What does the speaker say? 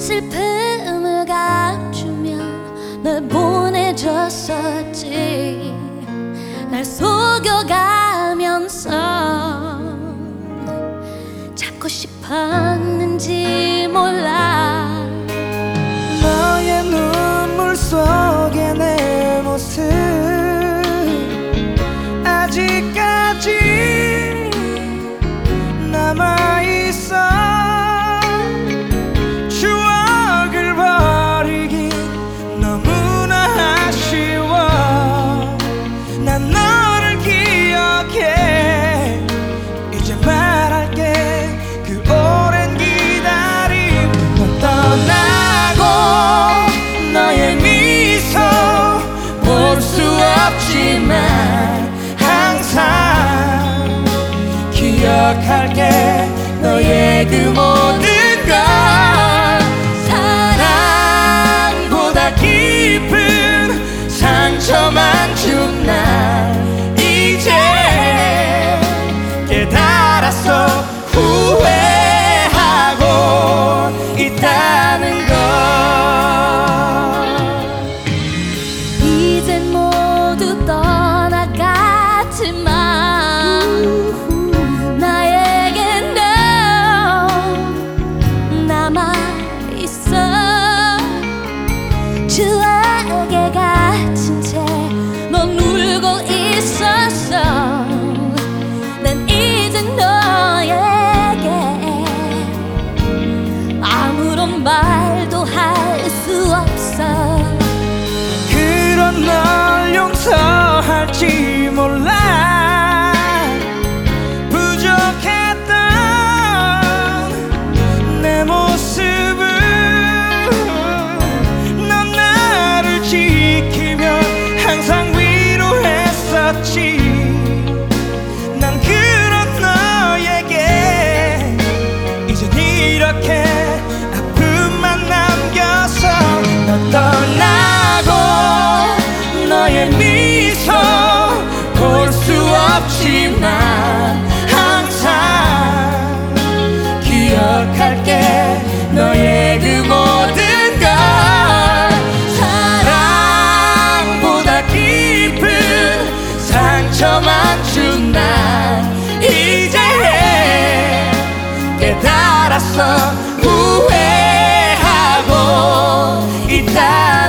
슬픔을 감추며 널 보내줬었지. 날 속여가면서 잡고 싶었는지 몰라. 너의 눈물 속에 내 모습 아직까지 남아있어. 추억을 버리기 너무나 아쉬워. 난 너를 기억해. 이제 말할게. 그 오랜 기다림. 넌 떠나고 너의 미소 볼 수 없지만 항상 기억할게. 너의 그 모든 걸. 사랑보다 깊은 상처만 준 날 이제 깨달았어. 후회하고 있다는 걸. 이젠 모두 떠나갔지만 나에겐 너 남아있어. 추억에 갇힌 채 넌 울고 있었어. 난 이젠 너에게 아무런 말도 할 수 없어. 그런 널 용서할지 몰라. 부족했던 내 모습은 넌 나를 지키며 항상 위로했었지. 난 그런 너에게 이젠 이렇게 아픔만 남겨서. 넌 떠나고 너의 미소 볼 수 없지만 항상 기억할게. 너의 그 모든 걸. 사랑보다 깊은 상처만 준 날 이제 깨달았어. 후회하고 있다.